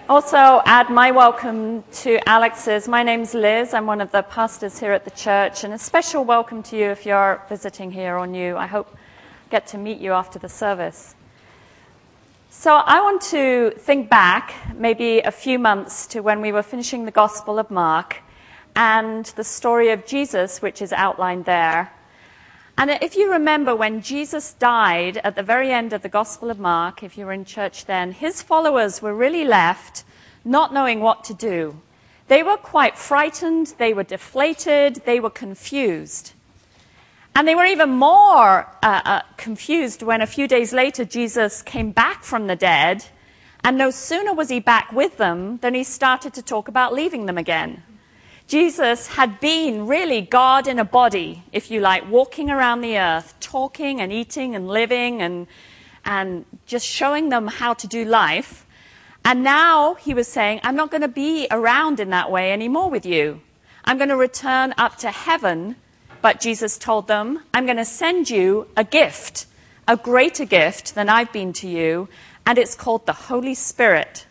Also add my welcome to Alex's. My name's Liz. I'm one of the pastors here at the church, and a special welcome to you if you're visiting here or new. I hope I get to meet you after the service. So I want to think back maybe a few months to when we were finishing the Gospel of Mark and the story of Jesus, which is outlined there. And if you remember when Jesus died at the very end of the Gospel of Mark, if you were in church then, his followers were really left not knowing what to do. They were quite frightened, they were deflated, they were confused. And they were even more confused when a few days later Jesus came back from the dead, and no sooner was he back with them than he started to talk about leaving them again. Jesus had been really God in a body, if you like, walking around the earth, talking and eating and living and just showing them how to do life. And now he was saying, I'm not going to be around in that way anymore with you. I'm going to return up to heaven. But Jesus told them, I'm going to send you a gift, a greater gift than I've been to you, and it's called the Holy Spirit.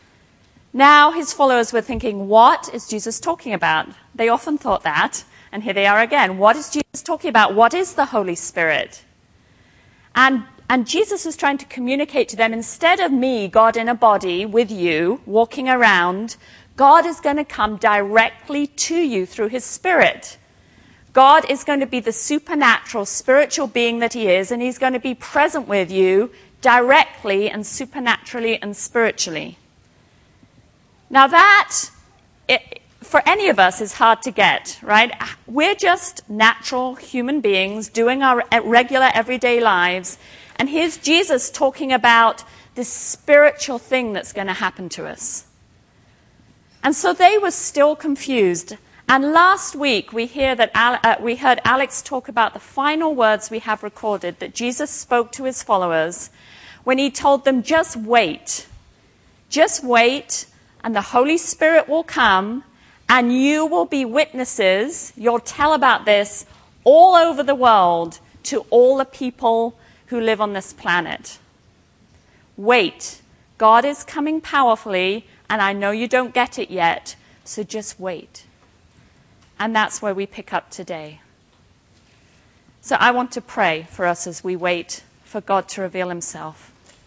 Now his followers were thinking, what is Jesus talking about? They often thought that, and here they are again. What is Jesus talking about? What is the Holy Spirit? And Jesus is trying to communicate to them, instead of me, God in a body, with you, walking around, God is going to come directly to you through his Spirit. God is going to be the supernatural, spiritual being that he is, and he's going to be present with you directly and supernaturally and spiritually. Now that, for any of us, is hard to get, right? We're just natural human beings doing our regular everyday lives, and here's Jesus talking about this spiritual thing that's going to happen to us. And so they were still confused. And last week we heard Alex talk about the final words we have recorded that Jesus spoke to his followers when he told them, just wait, and the Holy Spirit will come, and you will be witnesses. You'll tell about this all over the world to all the people who live on this planet. Wait, God is coming powerfully, and I know you don't get it yet, so just wait. And that's where we pick up today. So I want to pray for us as we wait for God to reveal himself.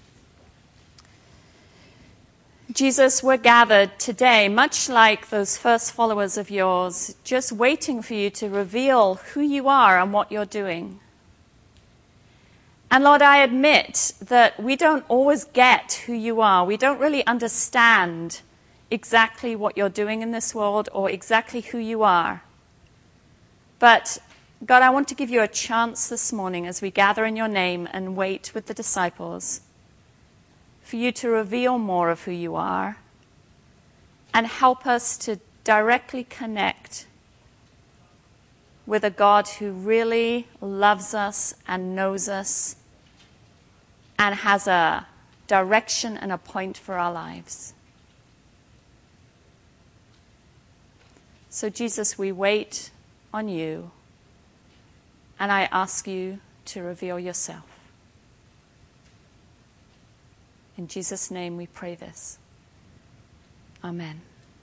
Jesus, we're gathered today, much like those first followers of yours, just waiting for you to reveal who you are and what you're doing. And Lord, I admit that we don't always get who you are. We don't really understand exactly what you're doing in this world or exactly who you are. But God, I want to give you a chance this morning as we gather in your name and wait with the disciples for you to reveal more of who you are and help us to directly connect with a God who really loves us and knows us and has a direction and a point for our lives. So Jesus, we wait on you, and I ask you to reveal yourself. In Jesus' name we pray this. Amen.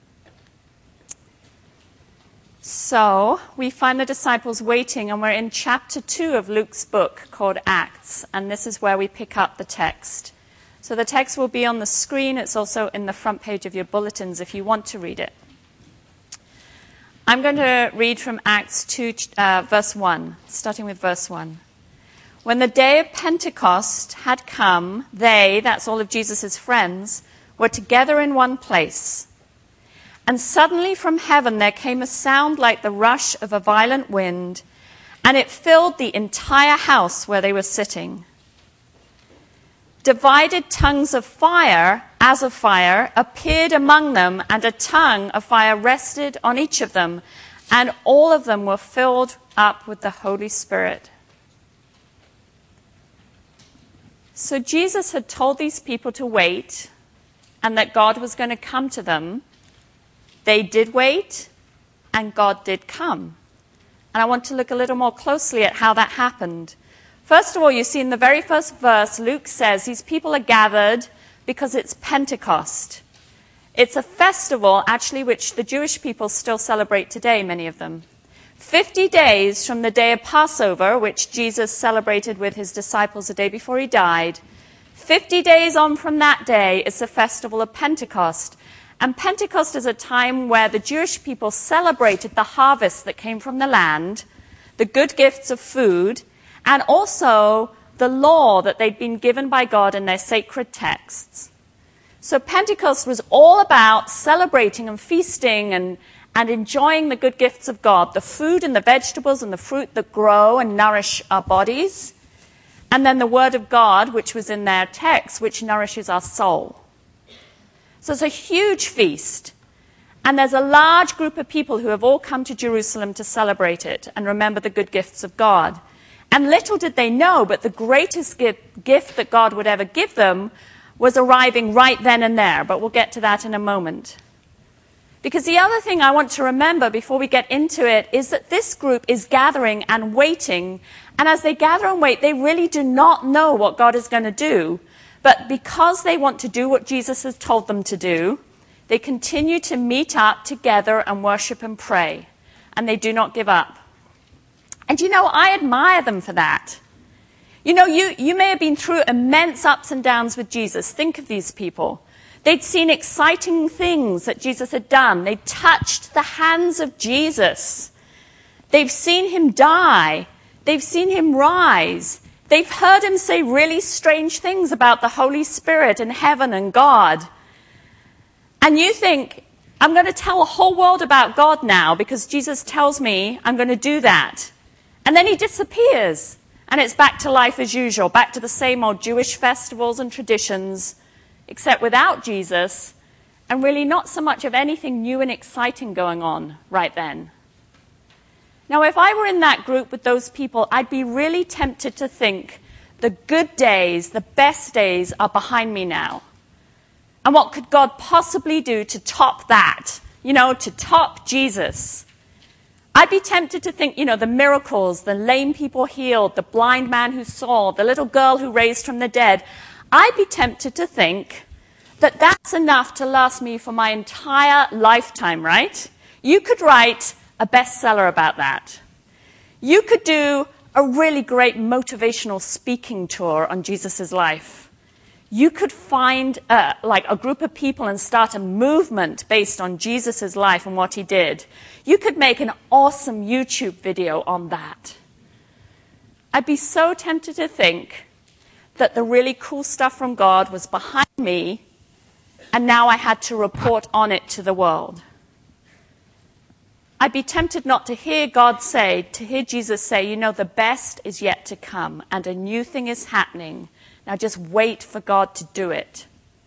So we find the disciples waiting, and we're in chapter 2 of Luke's book called Acts, and this is where we pick up the text. So the text will be on the screen. It's also in the front page of your bulletins if you want to read it. I'm going to read from Acts 2, verse 1, starting with verse 1. When the day of Pentecost had come, they, that's all of Jesus' friends, were together in one place. And suddenly from heaven there came a sound like the rush of a violent wind, and it filled the entire house where they were sitting. Divided tongues of fire, as of fire, appeared among them, and a tongue of fire rested on each of them, and all of them were filled up with the Holy Spirit. So Jesus had told these people to wait, and that God was going to come to them. They did wait, and God did come. And I want to look a little more closely at how that happened. First of all, you see in the very first verse, Luke says these people are gathered because it's Pentecost. It's a festival, actually, which the Jewish people still celebrate today, many of them. 50 days from the day of Passover, which Jesus celebrated with his disciples the day before he died, 50 days on from that day is the festival of Pentecost. And Pentecost is a time where the Jewish people celebrated the harvest that came from the land, the good gifts of food, and also the law that they'd been given by God in their sacred texts. So Pentecost was all about celebrating and feasting and enjoying the good gifts of God, the food and the vegetables and the fruit that grow and nourish our bodies, and then the word of God, which was in their text, which nourishes our soul. So it's a huge feast, and there's a large group of people who have all come to Jerusalem to celebrate it and remember the good gifts of God. And little did they know, but the greatest gift that God would ever give them was arriving right then and there, but we'll get to that in a moment. Because the other thing I want to remember before we get into it is that this group is gathering and waiting, and as they gather and wait, they really do not know what God is going to do. But because they want to do what Jesus has told them to do, they continue to meet up together and worship and pray, and they do not give up. And I admire them for that. You may have been through immense ups and downs with Jesus. Think of these people. They'd seen exciting things that Jesus had done. They'd touched the hands of Jesus. They've seen him die. They've seen him rise. They've heard him say really strange things about the Holy Spirit and heaven and God. And you think, I'm going to tell the whole world about God now because Jesus tells me I'm going to do that. And then he disappears. And it's back to life as usual, back to the same old Jewish festivals and traditions, except without Jesus, and really not so much of anything new and exciting going on right then. Now, if I were in that group with those people, I'd be really tempted to think the good days, the best days are behind me now. And what could God possibly do to top that? To top Jesus? I'd be tempted to think, the miracles, the lame people healed, the blind man who saw, the little girl who raised from the dead. I'd be tempted to think that that's enough to last me for my entire lifetime, right? You could write a bestseller about that. You could do a really great motivational speaking tour on Jesus' life. You could find a group of people and start a movement based on Jesus' life and what he did. You could make an awesome YouTube video on that. I'd be so tempted to think that the really cool stuff from God was behind me, and now I had to report on it to the world. I'd be tempted not to hear Jesus say, the best is yet to come, and a new thing is happening. Now just wait for God to do it.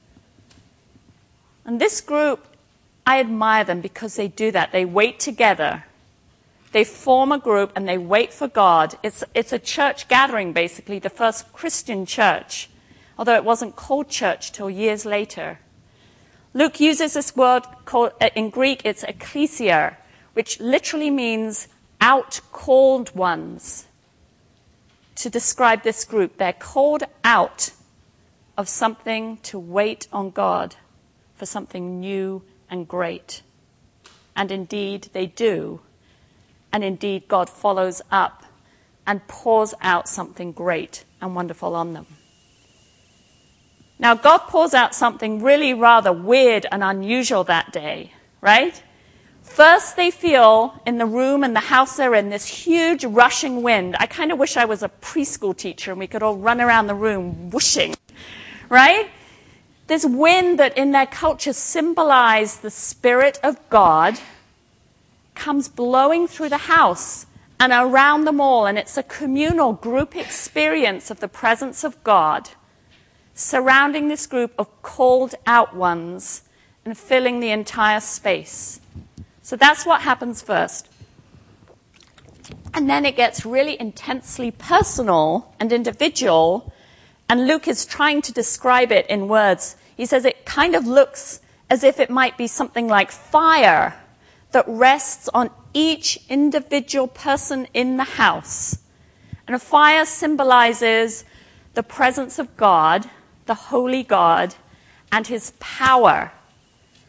And this group, I admire them because they do that. They wait together. They form a group and they wait for God. It's a church gathering, basically, the first Christian church, although it wasn't called church till years later. Luke uses this word called, in Greek, it's ekklesia, which literally means out-called ones, to describe this group. They're called out of something to wait on God for something new and great. And indeed, they do. And indeed, God follows up and pours out something great and wonderful on them. Now, God pours out something really rather weird and unusual that day, right? First, they feel in the room and the house they're in this huge rushing wind. I kind of wish I was a preschool teacher and we could all run around the room whooshing, right? This wind that in their culture symbolized the Spirit of God comes blowing through the house and around them all, and it's a communal group experience of the presence of God surrounding this group of called out ones and filling the entire space. So that's what happens first. And then it gets really intensely personal and individual, and Luke is trying to describe it in words. He says it kind of looks as if it might be something like fire that rests on each individual person in the house. And a fire symbolizes the presence of God, the holy God, and his power.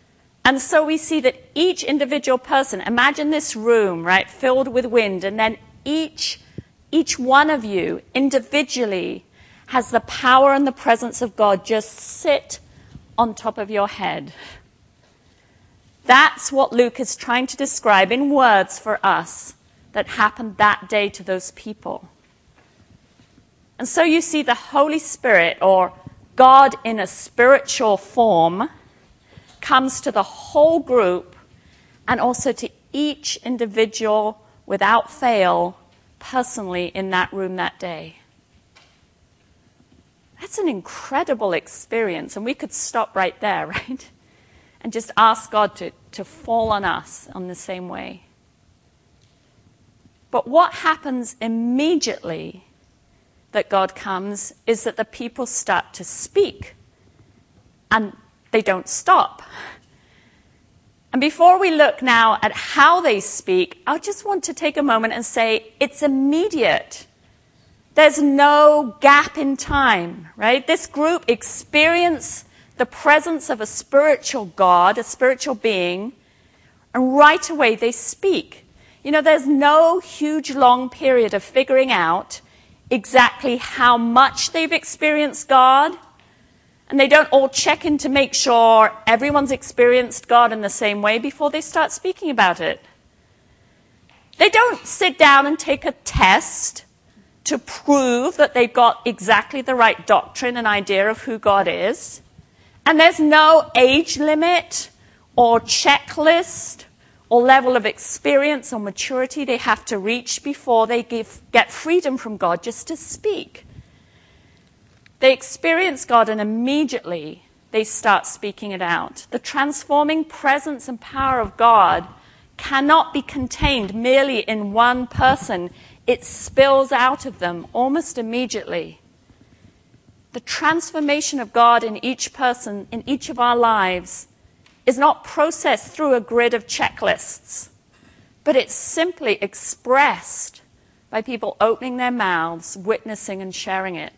And so we see that each individual person, imagine this room, right, filled with wind, and then each one of you individually has the power and the presence of God just sit on top of your head. That's what Luke is trying to describe in words for us that happened that day to those people. And so you see the Holy Spirit, or God in a spiritual form, comes to the whole group and also to each individual without fail personally in that room that day. That's an incredible experience, and we could stop right there, right? And just ask God to fall on us on the same way. But what happens immediately that God comes is that the people start to speak, and they don't stop. And before we look now at how they speak, I just want to take a moment and say it's immediate. There's no gap in time, right? This group experienced the presence of a spiritual God, a spiritual being, and right away they speak. You know, there's no huge long period of figuring out exactly how much they've experienced God, and they don't all check in to make sure everyone's experienced God in the same way before they start speaking about it. They don't sit down and take a test to prove that they've got exactly the right doctrine and idea of who God is. And there's no age limit or checklist or level of experience or maturity they have to reach before they get freedom from God just to speak. They experience God and immediately they start speaking it out. The transforming presence and power of God cannot be contained merely in one person. It spills out of them almost immediately. The transformation of God in each person, in each of our lives, is not processed through a grid of checklists, but it's simply expressed by people opening their mouths, witnessing and sharing it.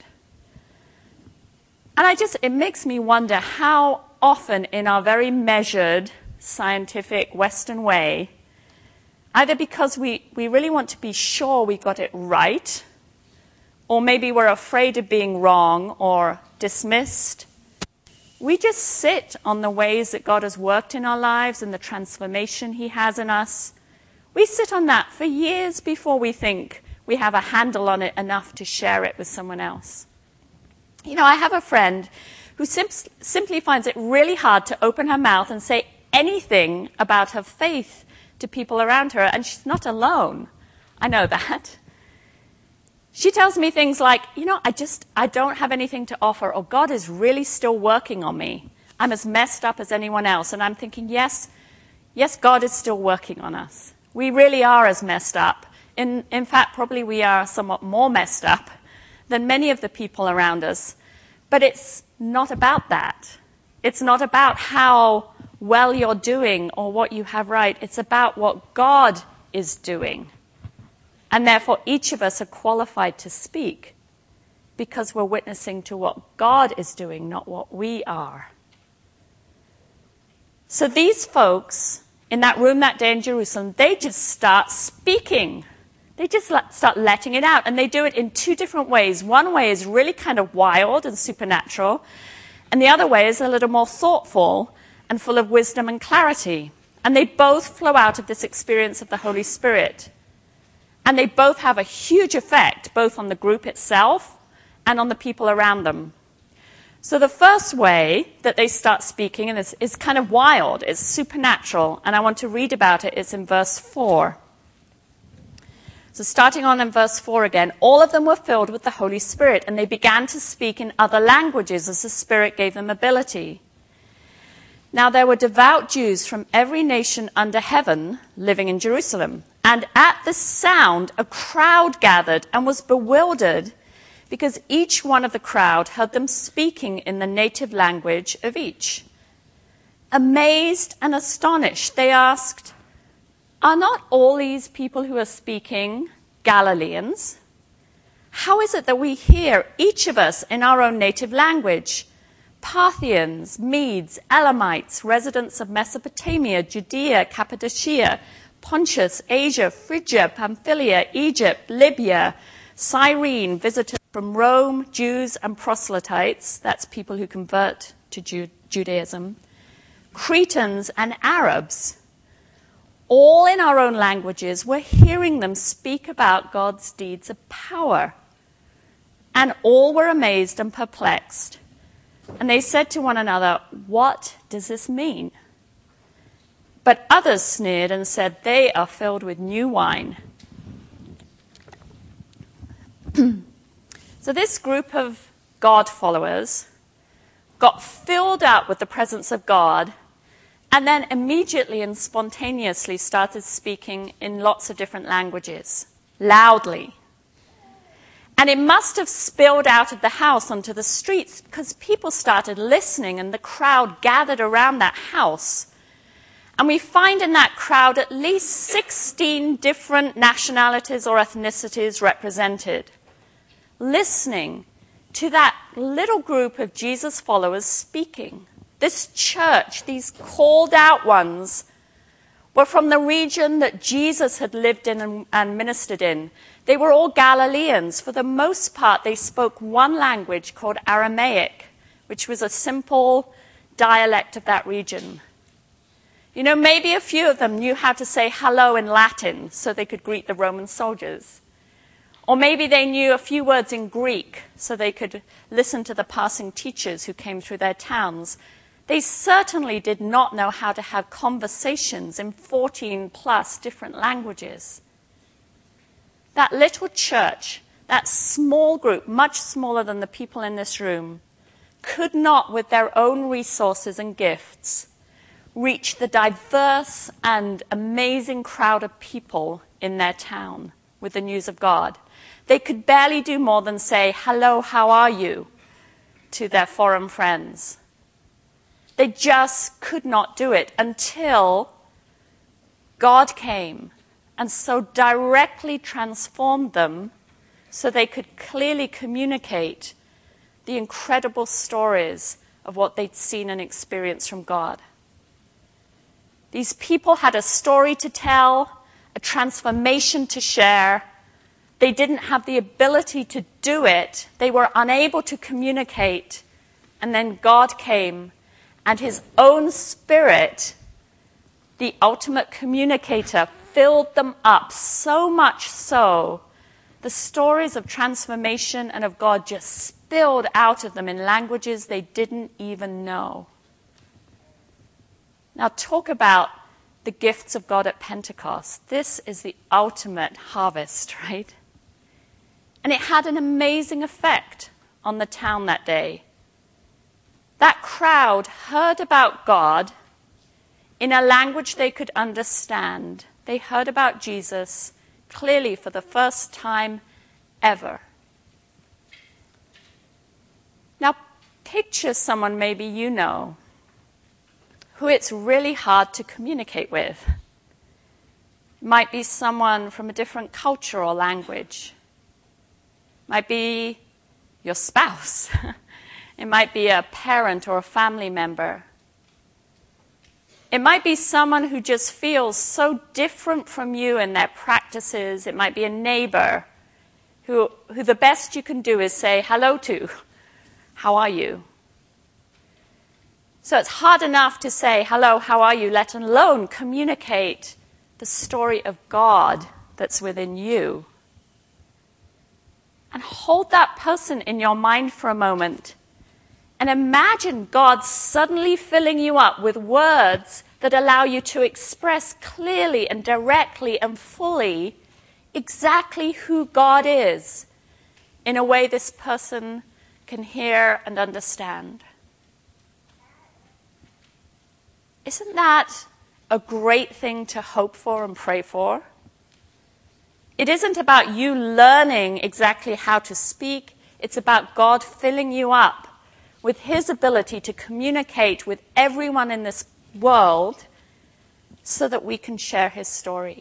And it makes me wonder how often in our very measured, scientific, Western way, either because we really want to be sure we got it right, or maybe we're afraid of being wrong or dismissed, we just sit on the ways that God has worked in our lives and the transformation he has in us. We sit on that for years before we think we have a handle on it enough to share it with someone else. You know, I have a friend who simply finds it really hard to open her mouth and say anything about her faith to people around her, and she's not alone. I know that. She tells me things like, you know, I don't have anything to offer, or God is really still working on me. I'm as messed up as anyone else. And I'm thinking, yes, God is still working on us. We really are as messed up. In fact, probably we are somewhat more messed up than many of the people around us. But it's not about that. It's not about how well you're doing or what you have right. It's about what God is doing. And therefore, each of us are qualified to speak because we're witnessing to what God is doing, not what we are. So these folks in that room that day in Jerusalem, they just start speaking. They just start letting it out. And they do it in two different ways. One way is really kind of wild and supernatural. And the other way is a little more thoughtful and full of wisdom and clarity. And they both flow out of this experience of the Holy Spirit. And they both have a huge effect, both on the group itself and on the people around them. So the first way that they start speaking, and is kind of wild, it's supernatural, and I want to read about it. It's in verse 4. So starting on in verse 4 again, all of them were filled with the Holy Spirit, and they began to speak in other languages as the Spirit gave them ability. Now there were devout Jews from every nation under heaven living in Jerusalem. And at the sound, a crowd gathered and was bewildered because each one of the crowd heard them speaking in the native language of each. Amazed and astonished, they asked, "Are not all these people who are speaking Galileans? How is it that we hear, each of us, in our own native language? Parthians, Medes, Elamites, residents of Mesopotamia, Judea, Cappadocia, Pontus, Asia, Phrygia, Pamphylia, Egypt, Libya, Cyrene, visitors from Rome, Jews and proselytes, that's people who convert to Judaism, Cretans and Arabs, all in our own languages, we're hearing them speak about God's deeds of power. And all were amazed and perplexed. And they said to one another, "What does this mean?" But others sneered and said, "They are filled with new wine." So this group of God followers got filled up with the presence of God and then immediately and spontaneously started speaking in lots of different languages, loudly. And it must have spilled out of the house onto the streets because people started listening and the crowd gathered around that house. And we find in that crowd at least 16 different nationalities or ethnicities represented, listening to that little group of Jesus followers speaking. This church, these called out ones, were from the region that Jesus had lived in and ministered in. They were all Galileans. For the most part, they spoke one language called Aramaic, which was a simple dialect of that region. You know, maybe a few of them knew how to say hello in Latin so they could greet the Roman soldiers. Or maybe they knew a few words in Greek so they could listen to the passing teachers who came through their towns. They certainly did not know how to have conversations in 14 plus different languages. That little church, that small group, much smaller than the people in this room, could not, with their own resources and gifts, reach the diverse and amazing crowd of people in their town with the news of God. They could barely do more than say, "Hello, how are you?" to their foreign friends. They just could not do it until God came and so directly transformed them so they could clearly communicate the incredible stories of what they'd seen and experienced from God. These people had a story to tell, a transformation to share. They didn't have the ability to do it. They were unable to communicate. And then God came, and his own Spirit, the ultimate communicator, filled them up so much so the stories of transformation and of God just spilled out of them in languages they didn't even know. Now talk about the gifts of God at Pentecost. This is the ultimate harvest, right? And it had an amazing effect on the town that day. That crowd heard about God in a language they could understand. They heard about Jesus clearly for the first time ever. Now, picture someone maybe you know who it's really hard to communicate with. It might be someone from a different culture or language. It might be your spouse. It might be a parent or a family member. It might be someone who just feels so different from you in their practices. It might be a neighbor who the best you can do is say hello to. How are you? So it's hard enough to say hello, how are you, let alone communicate the story of God that's within you. And hold that person in your mind for a moment. And imagine God suddenly filling you up with words that allow you to express clearly and directly and fully exactly who God is in a way this person can hear and understand. Isn't that a great thing to hope for and pray for? It isn't about you learning exactly how to speak. It's about God filling you up with his ability to communicate with everyone in this world so that we can share his story.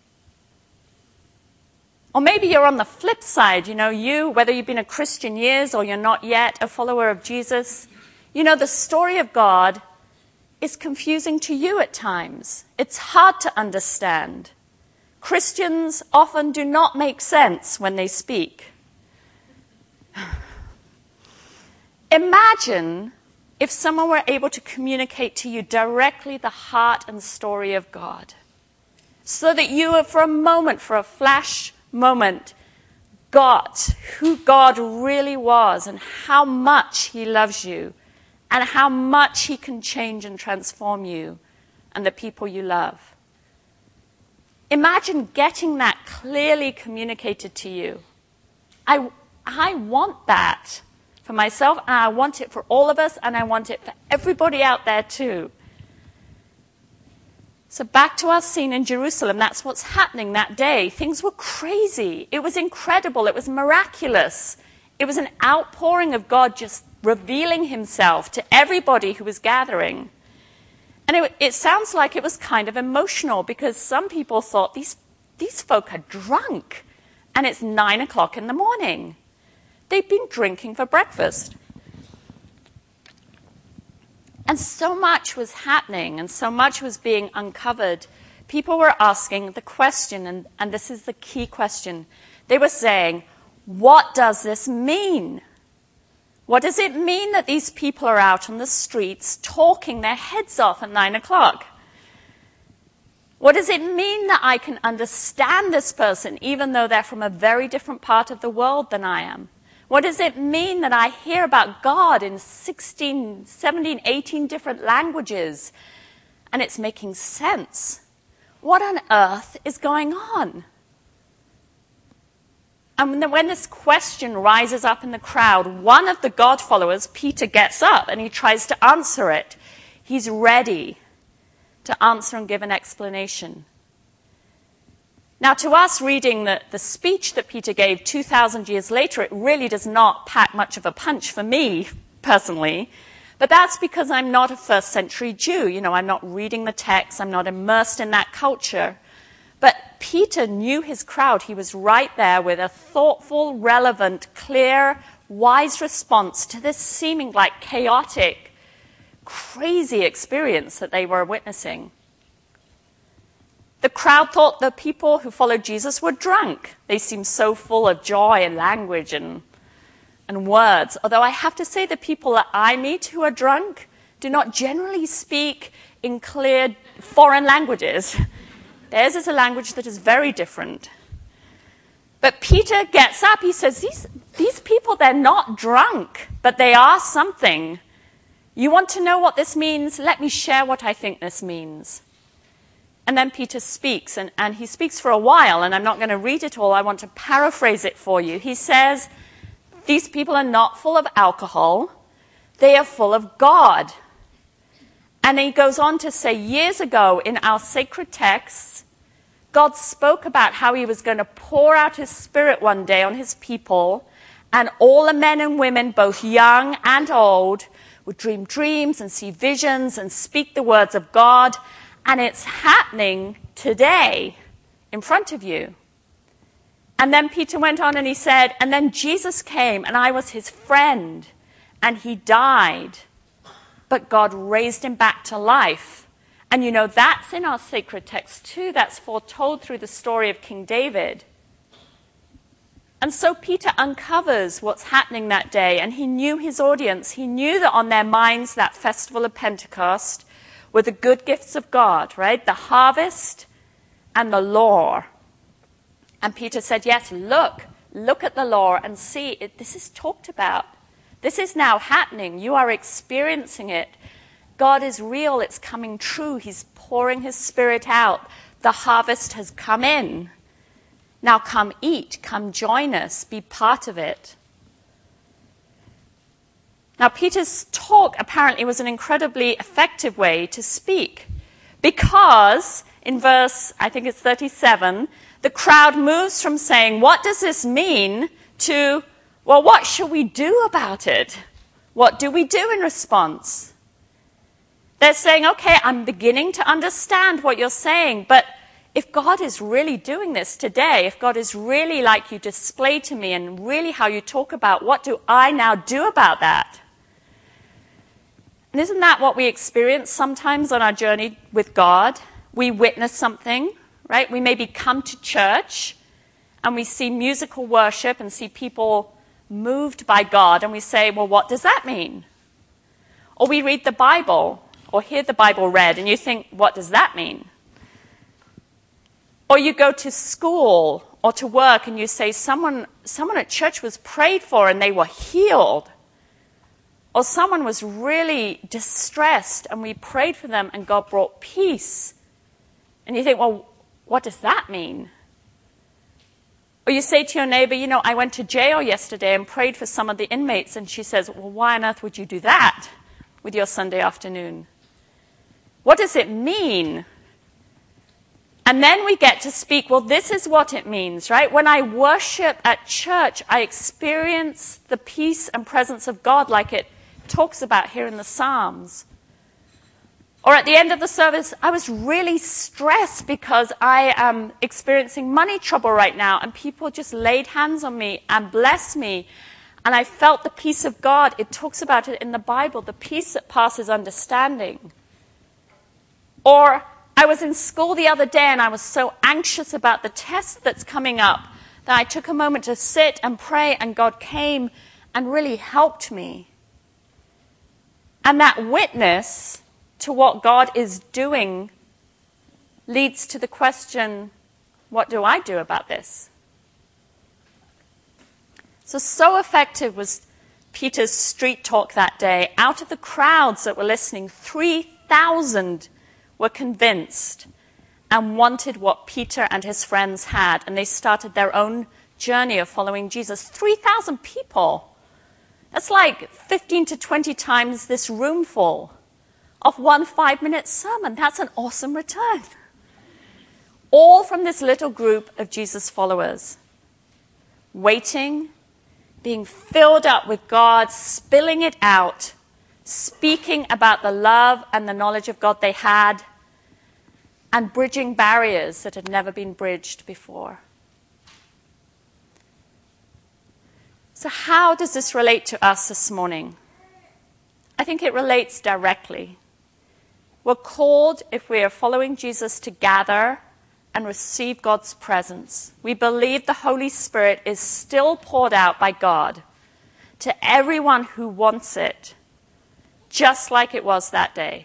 Or maybe you're on the flip side, whether you've been a Christian years or you're not yet a follower of Jesus, You know, the story of God is confusing to you at times. It's hard to understand. Christians often do not make sense when they speak. Imagine if someone were able to communicate to you directly the heart and story of God, so that you were for a moment, for a flash moment, got who God really was and how much he loves you and how much he can change and transform you and the people you love. Imagine getting that clearly communicated to you. I want that for myself, and I want it for all of us, and I want it for everybody out there too. So back to our scene in Jerusalem, that's what's happening that day. Things were crazy. It was incredible. It was miraculous. It was an outpouring of God just revealing himself to everybody who was gathering. And it sounds like it was kind of emotional, because some people thought these folk are drunk, and it's 9 o'clock in the morning. They'd been drinking for breakfast. And so much was happening, and so much was being uncovered. People were asking the question, and this is the key question. They were saying, what does this mean? What does it mean that these people are out on the streets talking their heads off at 9 o'clock? What does it mean that I can understand this person even though they're from a very different part of the world than I am? What does it mean that I hear about God in 16, 17, 18 different languages and it's making sense? What on earth is going on? And when this question rises up in the crowd, one of the God followers, Peter, gets up and he tries to answer it. He's ready to answer and give an explanation. Now, to us reading the speech that Peter gave 2,000 years later, it really does not pack much of a punch for me, personally. But that's because I'm not a first century Jew. You know, I'm not reading the text. I'm not immersed in that culture. But Peter knew his crowd. He was right there with a thoughtful, relevant, clear, wise response to this seeming like chaotic, crazy experience that they were witnessing. The crowd thought the people who followed Jesus were drunk. They seemed so full of joy and language and words. Although I have to say the people that I meet who are drunk do not generally speak in clear foreign languages. Theirs is a language that is very different. But Peter gets up. He says, these people, they're not drunk, but they are something. You want to know what this means? Let me share what I think this means. And then Peter speaks, and he speaks for a while, and I'm not going to read it all. I want to paraphrase it for you. He says, these people are not full of alcohol. They are full of God. And he goes on to say, years ago in our sacred texts, God spoke about how he was going to pour out his Spirit one day on his people, and all the men and women, both young and old, would dream dreams and see visions and speak the words of God. And it's happening today in front of you. And then Peter went on and he said, and then Jesus came and I was his friend and he died, but God raised him back to life. And you know, that's in our sacred text too. That's foretold through the story of King David. And so Peter uncovers what's happening that day, and he knew his audience. He knew that on their minds, that festival of Pentecost, were the good gifts of God, right? The harvest and the law. And Peter said, yes, look at the law and see it. This is talked about. This is now happening. You are experiencing it. God is real. It's coming true. He's pouring his Spirit out. The harvest has come in. Now come eat, come join us, be part of it. Now, Peter's talk apparently was an incredibly effective way to speak, because in verse, I think it's 37, the crowd moves from saying, what does this mean, to, well, what should we do about it? What do we do in response? They're saying, okay, I'm beginning to understand what you're saying, but if God is really doing this today, if God is really like you display to me and really how you talk about, what do I now do about that? And isn't that what we experience sometimes on our journey with God? We witness something, right? We maybe come to church and we see musical worship and see people moved by God, and we say, well, what does that mean? Or we read the Bible or hear the Bible read, and you think, what does that mean? Or you go to school or to work and you say, someone at church was prayed for and they were healed. Or someone was really distressed and we prayed for them and God brought peace. And you think, well, what does that mean? Or you say to your neighbor, I went to jail yesterday and prayed for some of the inmates. And she says, well, why on earth would you do that with your Sunday afternoon? What does it mean? And then we get to speak, well, this is what it means, right? When I worship at church, I experience the peace and presence of God like it talks about here in the Psalms. Or at the end of the service, I was really stressed because I am experiencing money trouble right now, and people just laid hands on me and blessed me, and I felt the peace of God. It talks about it in the Bible, the peace that passes understanding. Or I was in school the other day and I was so anxious about the test that's coming up that I took a moment to sit and pray, and God came and really helped me. And that witness to what God is doing leads to the question, what do I do about this? So effective was Peter's street talk that day. Out of the crowds that were listening, 3,000 were convinced and wanted what Peter and his friends had, and they started their own journey of following Jesus. 3,000 people. That's like 15 to 20 times this room full of one 5-minute sermon. That's an awesome return. All from this little group of Jesus followers. Waiting, being filled up with God, spilling it out, speaking about the love and the knowledge of God they had, and bridging barriers that had never been bridged before. So how does this relate to us this morning? I think it relates directly. We're called, if we are following Jesus, to gather and receive God's presence. We believe the Holy Spirit is still poured out by God to everyone who wants it, just like it was that day.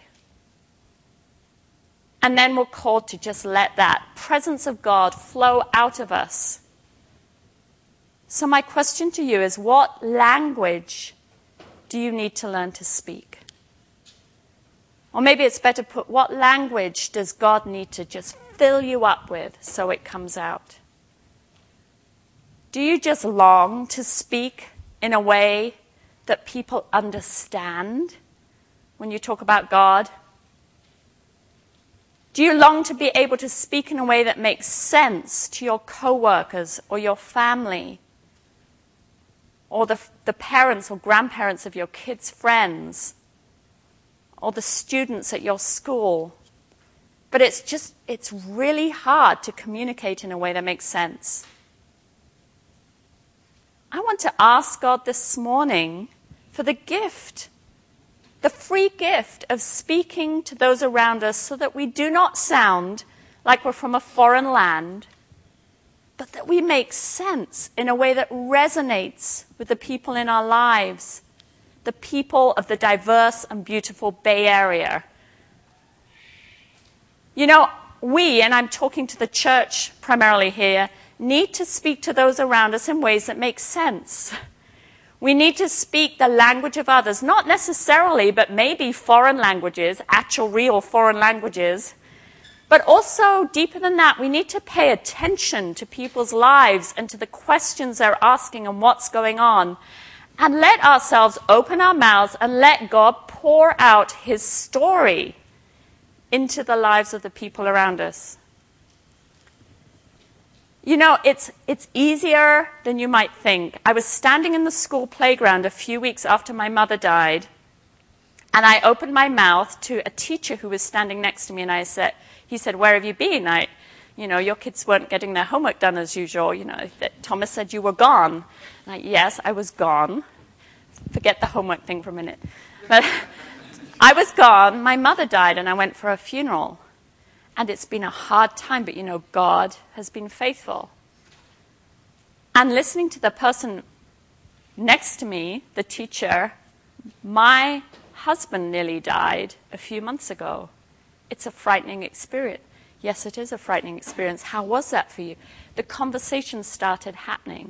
And then we're called to just let that presence of God flow out of us. So my question to you is, what language do you need to learn to speak? Or maybe it's better put, what language does God need to just fill you up with so it comes out? Do you just long to speak in a way that people understand when you talk about God? Do you long to be able to speak in a way that makes sense to your co-workers or your family, or the parents or grandparents of your kids' friends, or the students at your school? But it's really hard to communicate in a way that makes sense. I want to ask God this morning for the gift, the free gift of speaking to those around us so that we do not sound like we're from a foreign land, but that we make sense in a way that resonates with the people in our lives, the people of the diverse and beautiful Bay Area. We, and I'm talking to the church primarily here, need to speak to those around us in ways that make sense. We need to speak the language of others, not necessarily, but maybe foreign languages, actual real foreign languages. But also, deeper than that, we need to pay attention to people's lives and to the questions they're asking and what's going on. And let ourselves open our mouths and let God pour out his story into the lives of the people around us. It's easier than you might think. I was standing in the school playground a few weeks after my mother died, and I opened my mouth to a teacher who was standing next to me, and he said, "Where have you been? Your kids weren't getting their homework done as usual. Thomas said you were gone." Yes, I was gone. Forget the homework thing for a minute. But I was gone, my mother died, and I went for a funeral. And it's been a hard time, but God has been faithful. And listening to the person next to me, the teacher, my husband nearly died a few months ago. It's a frightening experience. Yes, it is a frightening experience. How was that for you? The conversation started happening.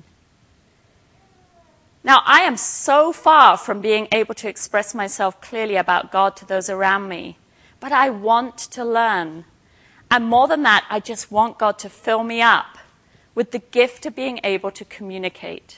Now, I am so far from being able to express myself clearly about God to those around me, but I want to learn. And more than that, I just want God to fill me up with the gift of being able to communicate.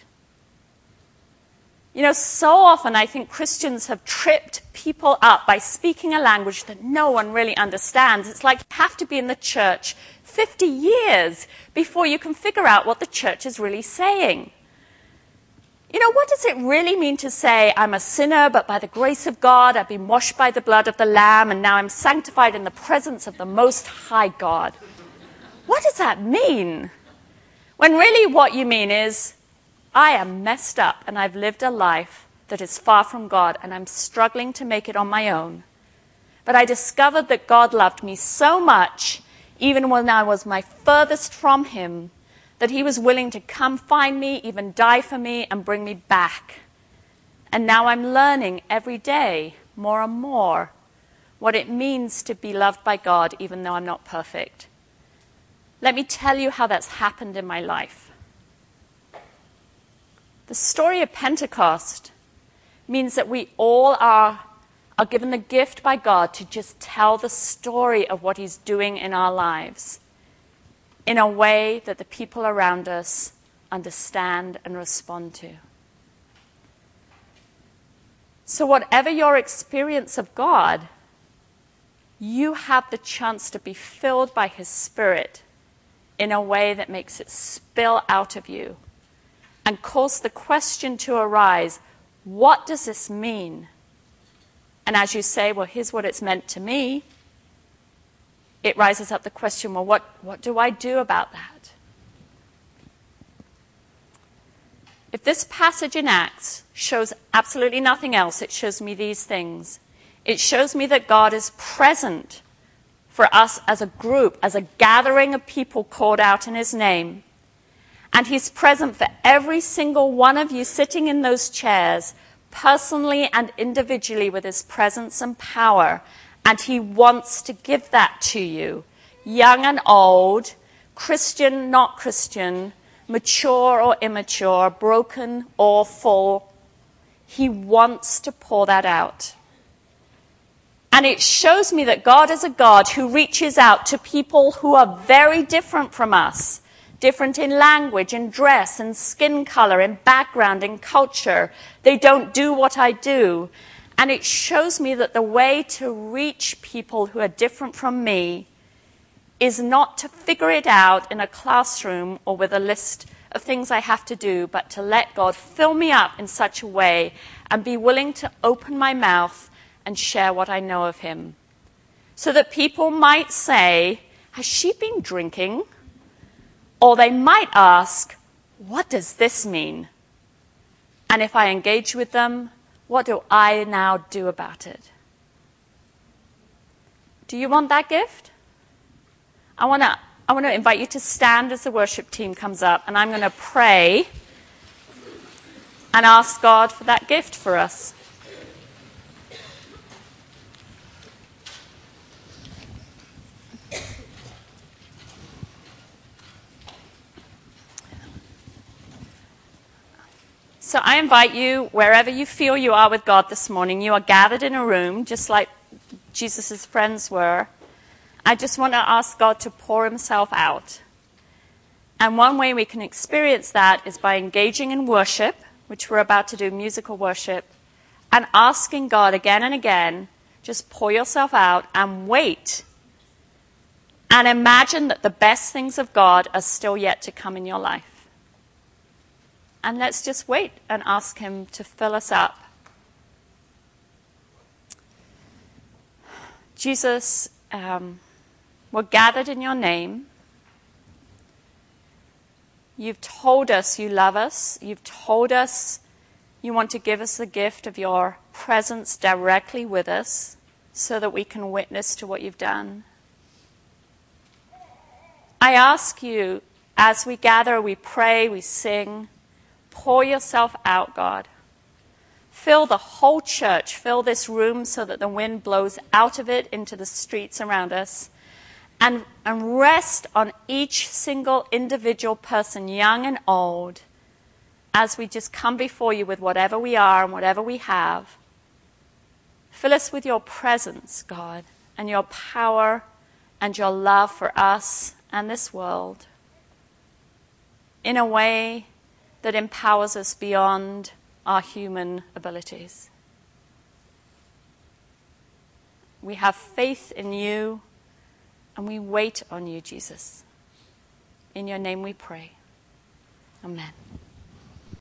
So often I think Christians have tripped people up by speaking a language that no one really understands. It's like you have to be in the church 50 years before you can figure out what the church is really saying. What does it really mean to say, I'm a sinner, but by the grace of God, I've been washed by the blood of the Lamb, and now I'm sanctified in the presence of the Most High God? What does that mean? When really what you mean is, I am messed up, and I've lived a life that is far from God, and I'm struggling to make it on my own. But I discovered that God loved me so much, even when I was my furthest from him, that he was willing to come find me, even die for me, and bring me back. And now I'm learning every day, more and more, what it means to be loved by God, even though I'm not perfect. Let me tell you how that's happened in my life. The story of Pentecost means that we all are given the gift by God to just tell the story of what he's doing in our lives in a way that the people around us understand and respond to. So whatever your experience of God, you have the chance to be filled by his Spirit in a way that makes it spill out of you and cause the question to arise, what does this mean? And as you say, well, here's what it's meant to me, it rises up the question, well, what do I do about that? If this passage in Acts shows absolutely nothing else, it shows me these things. It shows me that God is present for us as a group, as a gathering of people called out in his name. And he's present for every single one of you sitting in those chairs, personally and individually, with his presence and power. And he wants to give that to you, young and old, Christian, not Christian, mature or immature, broken or full. He wants to pour that out. And it shows me that God is a God who reaches out to people who are very different from us, different in language, in dress, in skin color, in background, in culture. They don't do what I do. And it shows me that the way to reach people who are different from me is not to figure it out in a classroom or with a list of things I have to do, but to let God fill me up in such a way and be willing to open my mouth and share what I know of him. So that people might say, has she been drinking? Or they might ask, what does this mean? And if I engage with them, what do I now do about it? Do you want that gift? I want to invite you to stand as the worship team comes up, and I'm going to pray and ask God for that gift for us. So I invite you, wherever you feel you are with God this morning, you are gathered in a room, just like Jesus' friends were. I just want to ask God to pour himself out. And one way we can experience that is by engaging in worship, which we're about to do, musical worship, and asking God again and again, just pour yourself out and wait. And imagine that the best things of God are still yet to come in your life. And let's just wait and ask him to fill us up. Jesus, we're gathered in your name. You've told us you love us. You've told us you want to give us the gift of your presence directly with us. so that we can witness to what you've done. I ask you, as we gather, we pray, we sing, pour yourself out, God. Fill the whole church, fill this room so that the wind blows out of it into the streets around us, and rest on each single individual person, young and old, as we just come before you with whatever we are and whatever we have. Fill us with your presence, God, and your power and your love for us and this world in a way that empowers us beyond our human abilities. We have faith in you, and we wait on you, Jesus. In your name we pray. Amen.